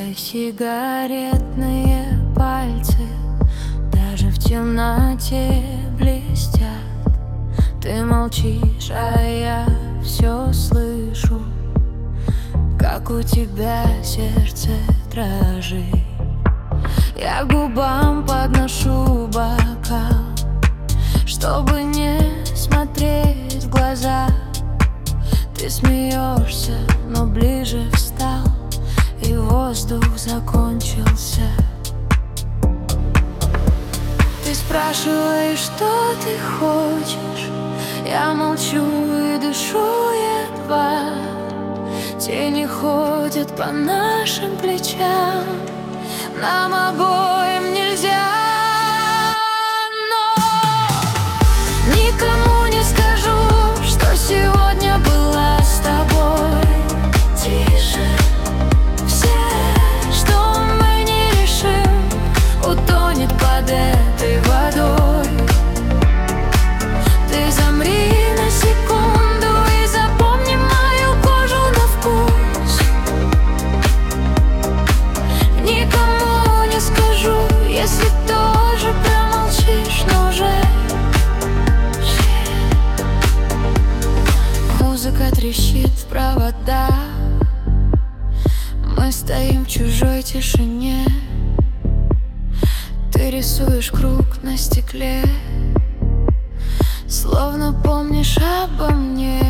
сигаретные пальцы даже в темноте блестят. Ты молчишь, а я все слышу, как у тебя сердце дрожит. Я к губам подношу бокал, чтобы не смотреть в глаза. Ты смеешься, но ближе встал, и воздух закончился. Ты спрашиваешь, что ты хочешь. Я молчу и дышу едва. Тени ходят по нашим плечам. Нам обоим нельзя. Но никому не скажу, что сегодня была с тобой. Тише. Все, что мы не решим, утонет под этой водой. Ты замри на секунду и запомни мою кожу на вкус. Никому не скажу, если тоже промолчишь, но уже музыка трещит в проводах. Мы стоим в чужой тишине. Ты рисуешь круг на стекле, словно помнишь обо мне.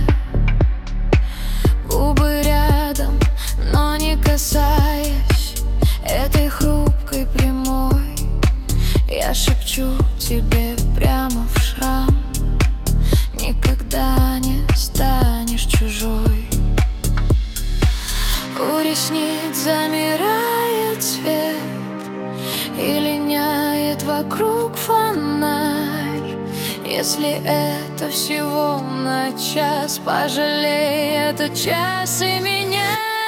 Губы рядом, но не касаясь этой хрупкой прямой. Я шепчу тебе прямо в шрам: никогда не станешь чужой. У ресниц замирает свет и линяет вокруг фонарь. Если это всего на час, пожалей этот час и меня.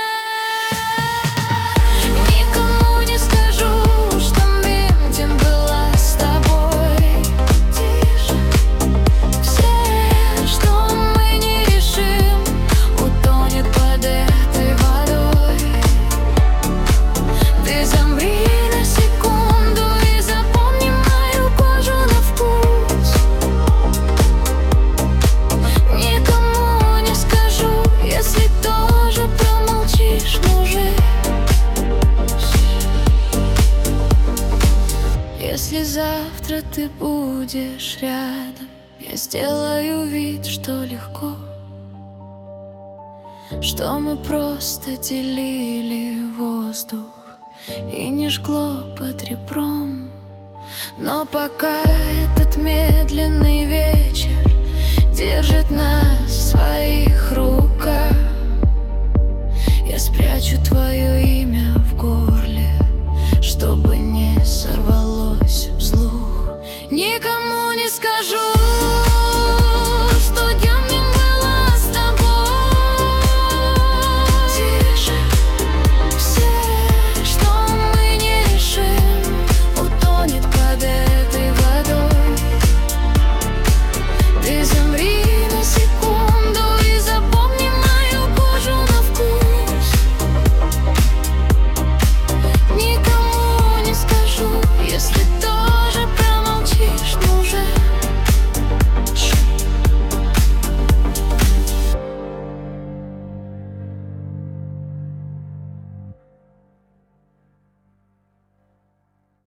Никому не скажу, что беден была с тобой. Тише. Все, что мы не решим, утонет под этой водой. Ты замри на секунду и запомни мою кожу на вкус. Никому не скажу, если тоже промолчишь, мужик. Если завтра ты будешь рядом, я сделаю вид, что легко, что мы просто делили воздух и не жгло под ребром. Но пока этот медленный вечер держит нас в своих руках,